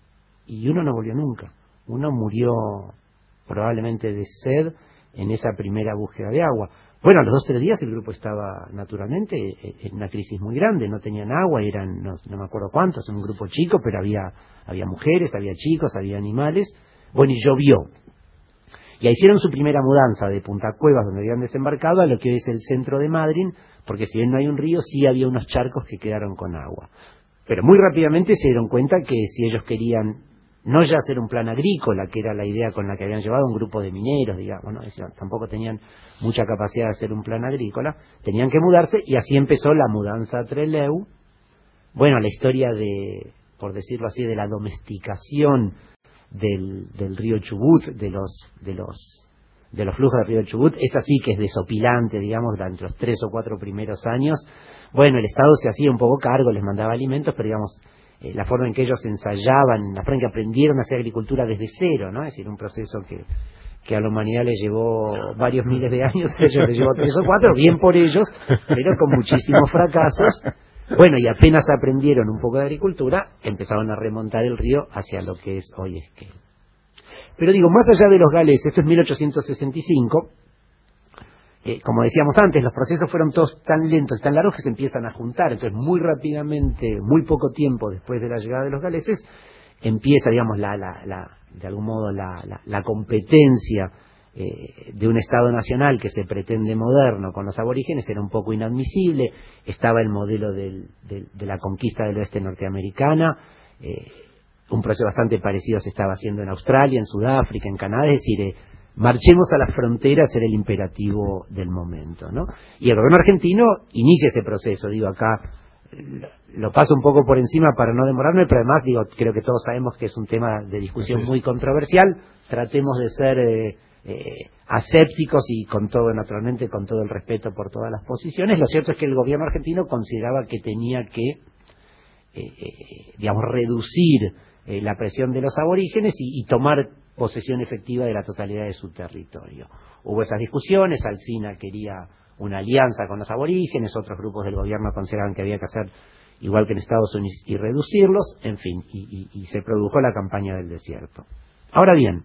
y uno no volvió nunca. Uno murió probablemente de sed en esa primera búsqueda de agua. Bueno, a los dos o tres días el grupo estaba naturalmente en una crisis muy grande, no tenían agua, eran no, no me acuerdo cuántos, un grupo chico, pero había, había mujeres, había chicos, había animales. Bueno, y llovió. Y ahí hicieron su primera mudanza de Punta Cuevas, donde habían desembarcado, a lo que hoy es el centro de Madryn, porque si bien no hay un río, sí había unos charcos que quedaron con agua. Pero muy rápidamente se dieron cuenta que si ellos querían no ya hacer un plan agrícola, que era la idea con la que habían llevado un grupo de mineros, digamos, ¿no? Decían, tampoco tenían mucha capacidad de hacer un plan agrícola, tenían que mudarse, y así empezó la mudanza a Trelew. Bueno, la historia de, por decirlo así, de la domesticación del, del río Chubut, de los, de los, de los flujos del río Chubut, es así que es desopilante, digamos, durante los tres o cuatro primeros años. Bueno, el Estado se hacía un poco cargo, les mandaba alimentos, pero digamos, eh, la forma en que ellos ensayaban, la forma en que aprendieron a hacer agricultura desde cero, ¿no? Es decir, un proceso que, que a la humanidad le llevó varios miles de años, a ellos les llevó tres o cuatro, bien por ellos, pero con muchísimos fracasos. Bueno, y apenas aprendieron un poco de agricultura, empezaron a remontar el río hacia lo que es hoy Esquel. Pero digo, más allá de los galeses, esto es mil ochocientos sesenta y cinco, eh, como decíamos antes, los procesos fueron todos tan lentos y tan largos que se empiezan a juntar. Entonces, muy rápidamente, muy poco tiempo después de la llegada de los galeses, empieza, digamos, la, la, la, de algún modo la, la, la competencia eh, de un Estado nacional que se pretende moderno con los aborígenes. Era un poco inadmisible. Estaba el modelo del, del, de la conquista del oeste norteamericana. Eh, un proceso bastante parecido se estaba haciendo en Australia, en Sudáfrica, en Canadá, es decir, eh, marchemos a las fronteras era el imperativo del momento, ¿no? Y el gobierno argentino inicia ese proceso, digo, acá lo paso un poco por encima para no demorarme, pero además, digo, creo que todos sabemos que es un tema de discusión muy controversial, tratemos de ser eh, eh, asépticos y con todo, naturalmente, con todo el respeto por todas las posiciones. Lo cierto es que el gobierno argentino consideraba que tenía que, eh, eh, digamos, reducir eh, la presión de los aborígenes y, y tomar posesión efectiva de la totalidad de su territorio. Hubo esas discusiones, Alsina quería una alianza con los aborígenes, otros grupos del gobierno consideraban que había que hacer igual que en Estados Unidos y reducirlos, en fin, y, y, y se produjo la campaña del desierto. Ahora bien,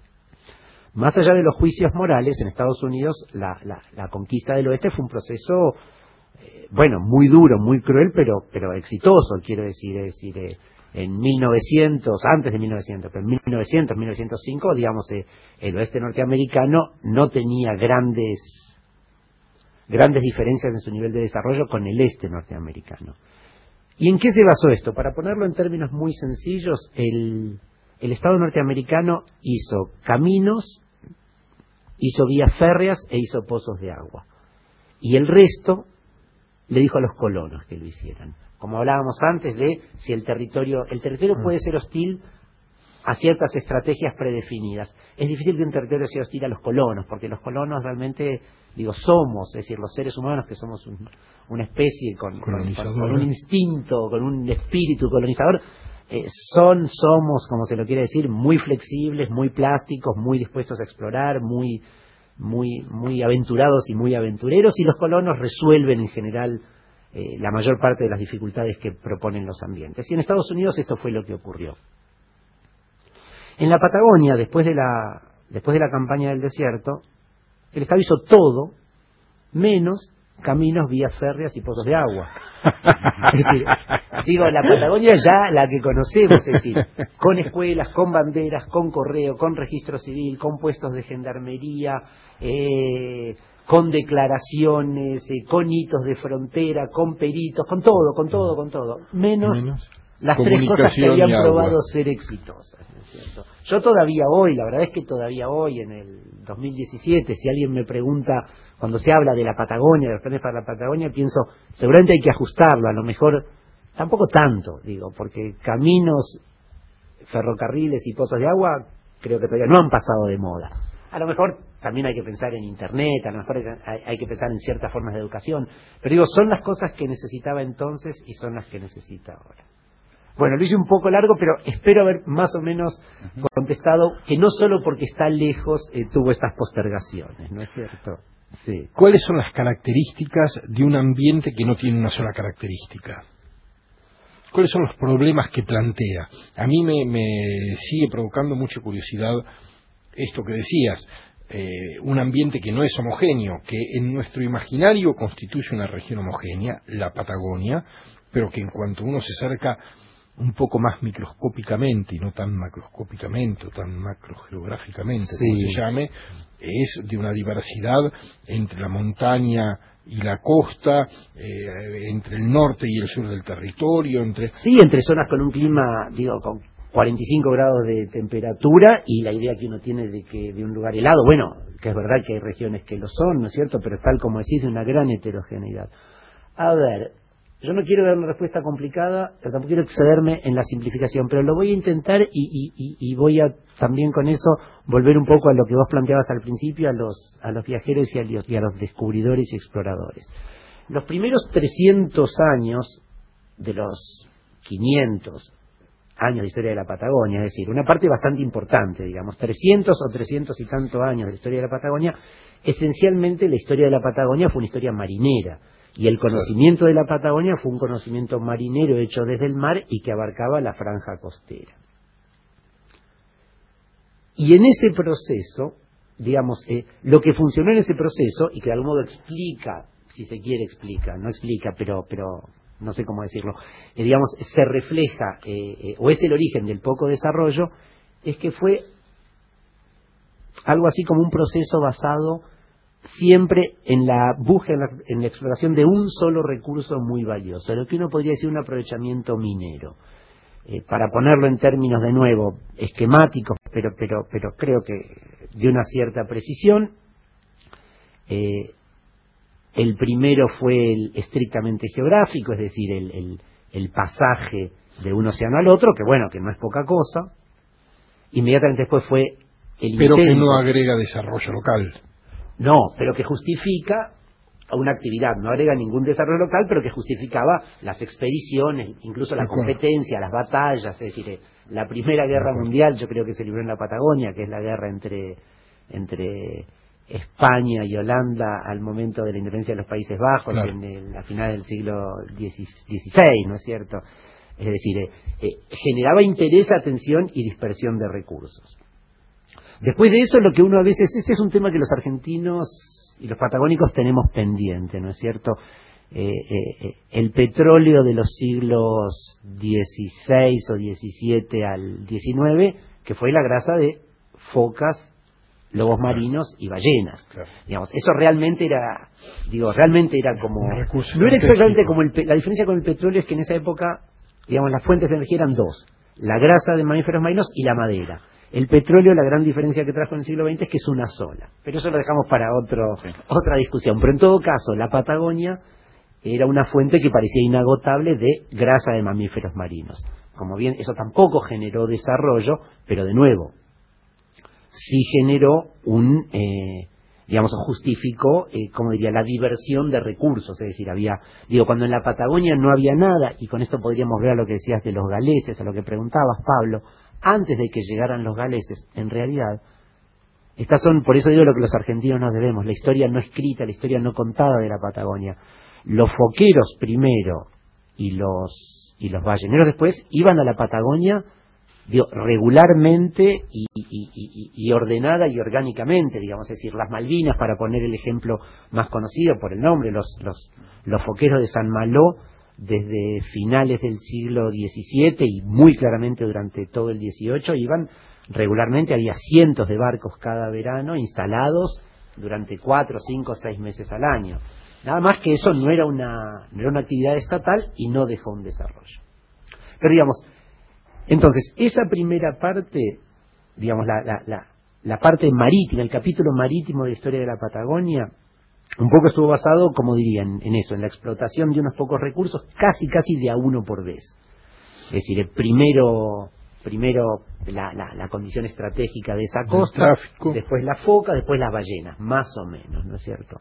más allá de los juicios morales, en Estados Unidos la, la, la conquista del oeste fue un proceso, eh, bueno, muy duro, muy cruel, pero, pero exitoso, quiero decir, es decir, eh, en mil novecientos, antes de mil novecientos, pero en mil novecientos, mil novecientos cinco, digamos, eh, el oeste norteamericano no tenía grandes grandes diferencias en su nivel de desarrollo con el este norteamericano. ¿Y en qué se basó esto? Para ponerlo en términos muy sencillos, el, el Estado norteamericano hizo caminos, hizo vías férreas e hizo pozos de agua. Y el resto le dijo a los colonos que lo hicieran. Como hablábamos antes de si el territorio, el territorio puede ser hostil a ciertas estrategias predefinidas. Es difícil que un territorio sea hostil a los colonos, porque los colonos realmente, digo, somos, es decir, los seres humanos que somos un, una especie con, con, con, con un instinto, con un espíritu colonizador, eh, son, somos, como se lo quiere decir, muy flexibles, muy plásticos, muy dispuestos a explorar, muy, muy, muy aventurados y muy aventureros, y los colonos resuelven en general eh, la mayor parte de las dificultades que proponen los ambientes. Y en Estados Unidos esto fue lo que ocurrió. En la Patagonia, después de la, después de la campaña del desierto, el Estado hizo todo menos caminos, vías férreas y pozos de agua. Es decir, digo, la Patagonia ya la que conocemos, es decir, con escuelas, con banderas, con correo, con registro civil, con puestos de gendarmería, eh, con declaraciones, eh, con hitos de frontera, con peritos, con todo, con todo, con todo, menos, menos. Las tres cosas que habían probado ser exitosas, ¿no es cierto? Yo todavía hoy, la verdad es que todavía hoy, en el dos mil diecisiete, si alguien me pregunta, cuando se habla de la Patagonia, de los planes para la Patagonia, pienso, seguramente hay que ajustarlo, a lo mejor, tampoco tanto, digo, porque caminos, ferrocarriles y pozos de agua, creo que todavía no han pasado de moda. A lo mejor también hay que pensar en Internet, a lo mejor hay, hay que pensar en ciertas formas de educación, pero digo, son las cosas que necesitaba entonces y son las que necesita ahora. Bueno, lo hice un poco largo, pero espero haber más o menos uh-huh. contestado que no solo porque está lejos eh, tuvo estas postergaciones, ¿no es cierto? Sí. ¿Cuáles son las características de un ambiente que no tiene una sola característica? ¿Cuáles son los problemas que plantea? A mí me, me sigue provocando mucha curiosidad esto que decías, eh, un ambiente que no es homogéneo, que en nuestro imaginario constituye una región homogénea, la Patagonia, pero que en cuanto uno se acerca un poco más microscópicamente y no tan macroscópicamente o tan macrogeográficamente, sí. como se llame, es de una diversidad entre la montaña y la costa, eh, entre el norte y el sur del territorio, entre... Sí, entre zonas con un clima, digo, con cuarenta y cinco grados de temperatura y la idea que uno tiene de que de un lugar helado, bueno, que es verdad que hay regiones que lo son, ¿no es cierto?, pero tal como decís, de una gran heterogeneidad. A ver, yo no quiero dar una respuesta complicada, pero tampoco quiero excederme en la simplificación, pero lo voy a intentar y, y, y, y voy a también con eso volver un poco a lo que vos planteabas al principio, a los, a los viajeros y a los, y a los descubridores y exploradores. Los primeros trescientos años de los quinientos años de historia de la Patagonia, es decir, una parte bastante importante, digamos, trescientos o trescientos y tanto años de la historia de la Patagonia, esencialmente la historia de la Patagonia fue una historia marinera. Y el conocimiento de la Patagonia fue un conocimiento marinero hecho desde el mar y que abarcaba la franja costera. Y en ese proceso, digamos, eh, lo que funcionó en ese proceso, y que de algún modo explica, si se quiere explica, no explica, pero, pero no sé cómo decirlo, eh, digamos, se refleja, eh, eh, o es el origen del poco desarrollo, es que fue algo así como un proceso basado siempre en la búsqueda, en la, en la exploración de un solo recurso muy valioso, lo que uno podría decir un aprovechamiento minero. eh, para ponerlo en términos de nuevo esquemáticos, pero, pero, pero creo que de una cierta precisión. Eh, el primero fue el estrictamente geográfico, es decir, el, el, el pasaje de un océano al otro, que bueno, que no es poca cosa. Inmediatamente después fue el pero intento, que no agrega desarrollo local. No, pero que justifica una actividad, no agrega ningún desarrollo local, pero que justificaba las expediciones, incluso la competencia, las batallas, es decir, la Primera Guerra Mundial yo creo que se libró en la Patagonia, que es la guerra entre entre España y Holanda al momento de la independencia de los Países Bajos, claro, en el, la final del siglo dieciséis, ¿no es cierto? Es decir, eh, eh, generaba interés, atención y dispersión de recursos. Después de eso, lo que uno a veces, ese es un tema que los argentinos y los patagónicos tenemos pendiente, ¿no es cierto? Eh, eh, el petróleo de los siglos dieciséis o diecisiete al diecinueve, que fue la grasa de focas, lobos marinos y ballenas. Claro. Digamos, eso realmente era, digo, realmente era como, no era exactamente como el, la diferencia con el petróleo es que en esa época, digamos, las fuentes de energía eran dos, la grasa de mamíferos marinos y la madera. El petróleo, la gran diferencia que trajo en el siglo veinte es que es una sola, pero eso lo dejamos para otro, sí. otra discusión. Pero en todo caso, la Patagonia era una fuente que parecía inagotable de grasa de mamíferos marinos. Como bien, eso tampoco generó desarrollo, pero de nuevo, sí generó un, eh, digamos, justificó, eh, como diría, la diversión de recursos, es decir, había, digo, cuando en la Patagonia no había nada, y con esto podríamos ver a lo que decías de los galeses, a lo que preguntabas, Pablo, antes de que llegaran los galeses, en realidad, estas son, por eso digo lo que los argentinos nos debemos, la historia no escrita, la historia no contada de la Patagonia. Los foqueros primero y los, y los balleneros después iban a la Patagonia, digo, regularmente y, y, y, y ordenada y orgánicamente, digamos, es decir, las Malvinas, para poner el ejemplo más conocido por el nombre, los, los, los foqueros de San Malo, desde finales del siglo diecisiete y muy claramente durante todo el dieciocho, iban regularmente, había cientos de barcos cada verano instalados durante cuatro, cinco, seis meses al año. Nada más que eso no era una, no era una actividad estatal y no dejó un desarrollo. Pero digamos, entonces, esa primera parte, digamos, la, la, la, la parte marítima, el capítulo marítimo de la historia de la Patagonia, un poco estuvo basado, como dirían, en eso, en la explotación de unos pocos recursos, casi casi de a uno por vez. Es decir, el primero, primero la, la, la condición estratégica de esa costa, después la foca, después las ballenas, más o menos, ¿no es cierto?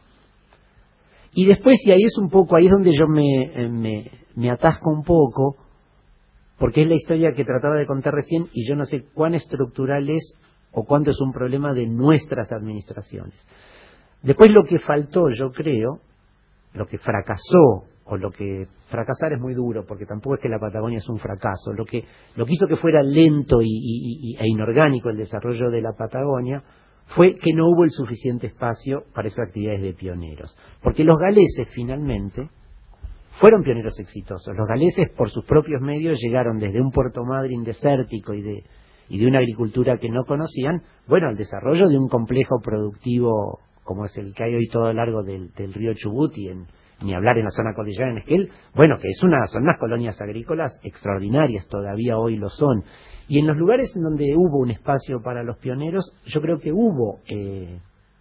Y después, y ahí es un poco, ahí es donde yo me, me, me atasco un poco, porque es la historia que trataba de contar recién y yo no sé cuán estructural es o cuánto es un problema de nuestras administraciones. Después lo que faltó, yo creo, lo que fracasó, o lo que fracasar es muy duro, porque tampoco es que la Patagonia es un fracaso, lo que, lo que hizo que fuera lento y, y, y, e inorgánico el desarrollo de la Patagonia fue que no hubo el suficiente espacio para esas actividades de pioneros. Porque los galeses finalmente fueron pioneros exitosos. Los galeses, por sus propios medios, llegaron desde un Puerto Madryn desértico y de, y de una agricultura que no conocían, bueno, al desarrollo de un complejo productivo como es el que hay hoy todo a lo largo del, del río Chubut y en, ni hablar en la zona cordillerana en Esquel, bueno, que es una, son unas colonias agrícolas extraordinarias, todavía hoy lo son. Y en los lugares en donde hubo un espacio para los pioneros, yo creo que hubo eh,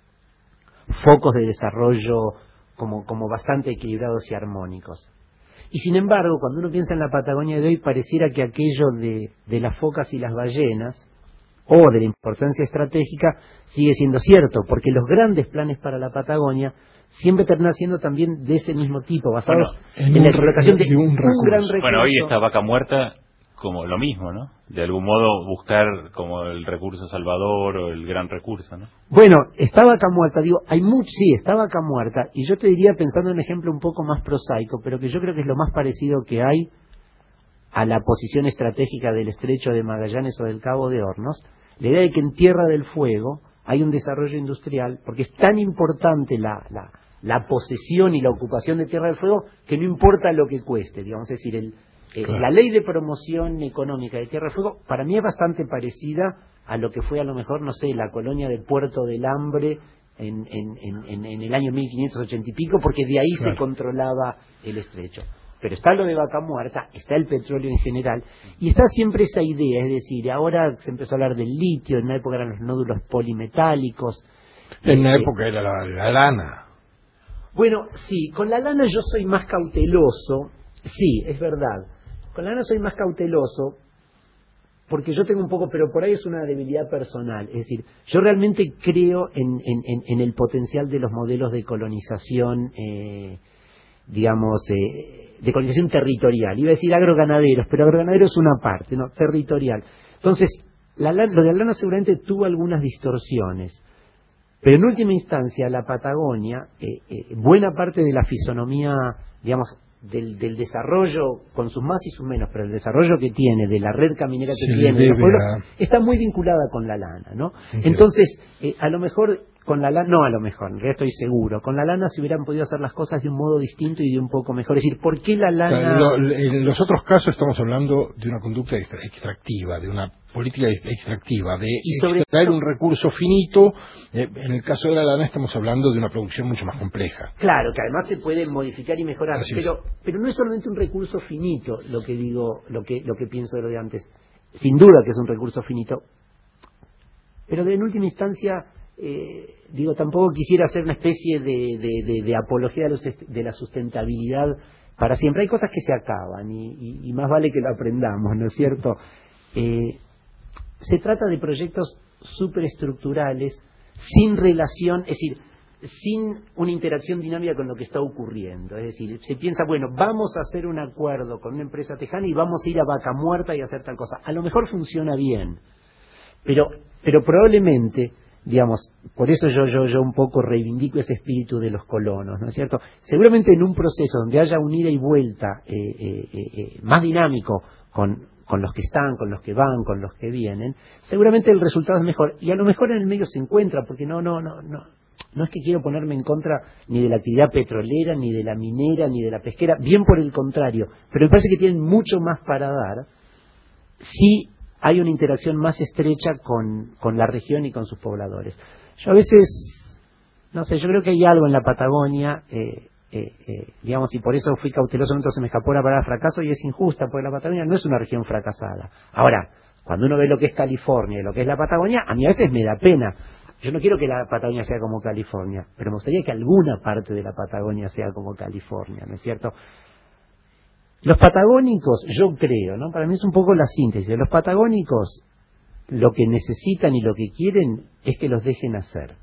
focos de desarrollo como, como bastante equilibrados y armónicos. Y sin embargo, cuando uno piensa en la Patagonia de hoy, pareciera que aquello de, de las focas y las ballenas, o de la importancia estratégica, sigue siendo cierto, porque los grandes planes para la Patagonia siempre terminan siendo también de ese mismo tipo, basados bueno, en, en la explotación de, de un, un gran recurso. Bueno, hoy esta vaca muerta, como lo mismo, ¿no? De algún modo buscar como el recurso salvador o el gran recurso, ¿no? Bueno, está vaca muerta, digo, hay mucho, sí, está vaca muerta, y yo te diría, pensando en un ejemplo un poco más prosaico, pero que yo creo que es lo más parecido que hay a la posición estratégica del Estrecho de Magallanes o del Cabo de Hornos, la idea de que en Tierra del Fuego hay un desarrollo industrial, porque es tan importante la, la, la posesión y la ocupación de Tierra del Fuego que no importa lo que cueste, digamos, es decir, el, eh, claro. La ley de promoción económica de Tierra del Fuego para mí es bastante parecida a lo que fue a lo mejor, no sé, la colonia de Puerto del Hambre en, en, en, en el año mil quinientos ochenta y pico, porque de ahí claro. se controlaba el estrecho. pero está lo de Vaca Muerta, está el petróleo en general, y está siempre esa idea, es decir, ahora se empezó a hablar del litio, en una época eran los nódulos polimetálicos. En una eh, época era la, la lana. Bueno, sí, con la lana yo soy más cauteloso, sí, es verdad, con la lana soy más cauteloso, porque yo tengo un poco, pero por ahí es una debilidad personal, es decir, yo realmente creo en, en, en, en el potencial de los modelos de colonización, eh, digamos, eh, de colonización territorial, iba a decir agroganaderos, pero agroganadero es una parte, ¿no? Territorial. Entonces, la, lo de la lana seguramente tuvo algunas distorsiones, pero en última instancia la Patagonia, eh, eh, buena parte de la fisonomía, digamos, del, del desarrollo, con sus más y sus menos, pero el desarrollo que tiene, de la red caminera que Se tiene, de los pueblos, a... está muy vinculada con la lana, ¿no? Entiendo. Entonces, eh, a lo mejor con la lana, no a lo mejor, en realidad estoy seguro, con la lana se hubieran podido hacer las cosas de un modo distinto y de un poco mejor. Es decir, ¿por qué la lana...? Lo, en los otros casos estamos hablando de una conducta extra, extractiva, de una política extractiva, de y sobre extraer un recurso finito. Eh, en el caso de la lana estamos hablando de una producción mucho más compleja. Claro, que además se puede modificar y mejorar, Así pero es. pero no es solamente un recurso finito lo que digo, lo que lo que pienso de lo de antes. Sin duda que es un recurso finito, pero de, en última instancia, eh, digo, tampoco quisiera hacer una especie de, de, de, de apología de, los, de la sustentabilidad para siempre. Hay cosas que se acaban y, y, y más vale que lo aprendamos, ¿no es cierto? Eh, se trata de proyectos superestructurales sin relación, es decir, sin una interacción dinámica con lo que está ocurriendo. Es decir, se piensa, bueno, vamos a hacer un acuerdo con una empresa tejana y vamos a ir a Vaca Muerta y hacer tal cosa. A lo mejor funciona bien, pero pero probablemente, digamos, por eso yo yo yo un poco reivindico ese espíritu de los colonos, ¿no es cierto? Seguramente en un proceso donde haya un ida y vuelta eh, eh, eh, más dinámico con con los que están, con los que van, con los que vienen, seguramente el resultado es mejor. Y a lo mejor en el medio se encuentra, porque no, no, no, no, no es que quiero ponerme en contra ni de la actividad petrolera, ni de la minera, ni de la pesquera, bien por el contrario, pero me parece que tienen mucho más para dar si hay una interacción más estrecha con, con la región y con sus pobladores. Yo a veces, no sé, yo creo que hay algo en la Patagonia, eh, Eh, eh, digamos, y por eso fui cauteloso, entonces me escapó la palabra fracaso, y es injusta, porque la Patagonia no es una región fracasada. Ahora, cuando uno ve lo que es California y lo que es la Patagonia, a mí a veces me da pena. Yo no quiero que la Patagonia sea como California, pero me gustaría que alguna parte de la Patagonia sea como California, ¿no es cierto? Los patagónicos, yo creo, ¿no? Para mí es un poco la síntesis. Los patagónicos lo que necesitan y lo que quieren es que los dejen hacer.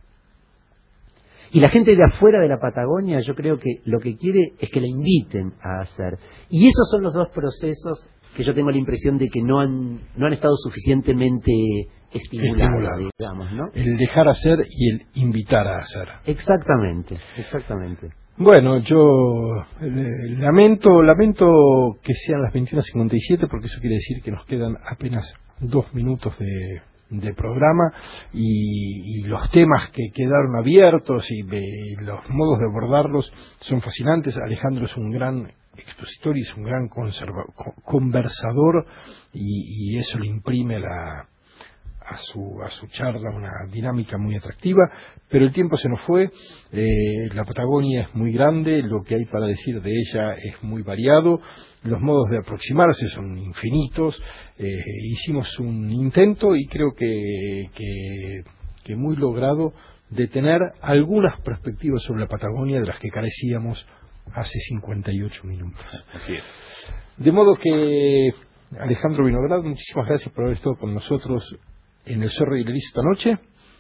Y la gente de afuera de la Patagonia, yo creo que lo que quiere es que la inviten a hacer. Y esos son los dos procesos que yo tengo la impresión de que no han no han estado suficientemente estimulados, Estimulado. digamos, ¿no? El dejar hacer y el invitar a hacer. Exactamente, exactamente. Bueno, yo eh, lamento lamento que sean las veintiuna cincuenta y siete, porque eso quiere decir que nos quedan apenas dos minutos de... de programa y, y los temas que quedaron abiertos y de, los modos de abordarlos son fascinantes. Alejandro es un gran expositor y es un gran conserva, conversador y, y eso le imprime la, a su a su charla una dinámica muy atractiva, pero el tiempo se nos fue. eh, la Patagonia es muy grande, lo que hay para decir de ella es muy variado, los modos de aproximarse son infinitos. Eh, hicimos un intento y creo que, que, que muy logrado de tener algunas perspectivas sobre la Patagonia de las que carecíamos hace cincuenta y ocho minutos. Así es. De modo que, Alejandro Vinograd, muchísimas gracias por haber estado con nosotros en el Zorro y el Erizo esta noche.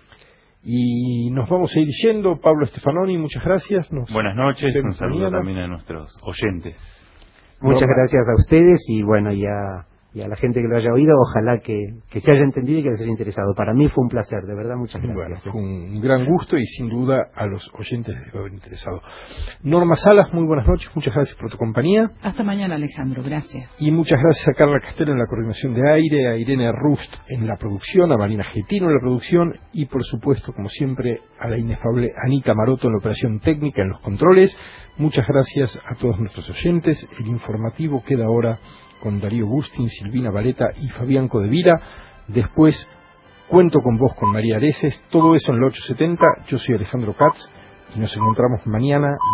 Y nos vamos a ir yendo. Pablo Stefanoni, muchas gracias. Nos Buenas noches, un saludo mañana. también a nuestros oyentes. Muchas Norma. gracias a ustedes y bueno, y a, y a la gente que lo haya oído, ojalá que, que se haya entendido y que les haya interesado. Para mí fue un placer, de verdad, muchas gracias. Bueno, fue un gran gusto y sin duda a los oyentes les debe haber interesado. Norma Salas, muy buenas noches, muchas gracias por tu compañía. Hasta mañana, Alejandro, gracias. Y muchas gracias a Carla Castelo en la coordinación de aire, a Irene Rust en la producción, a Marina Getino en la producción y por supuesto, como siempre, a la inefable Anita Maroto en la operación técnica, en los controles. Muchas gracias a todos nuestros oyentes. El informativo queda ahora con Darío Bustin, Silvina Vareta y Fabián Codevila. Después, Cuento con vos con María Areces. Todo eso en la ocho setenta. Yo soy Alejandro Katz y nos encontramos mañana.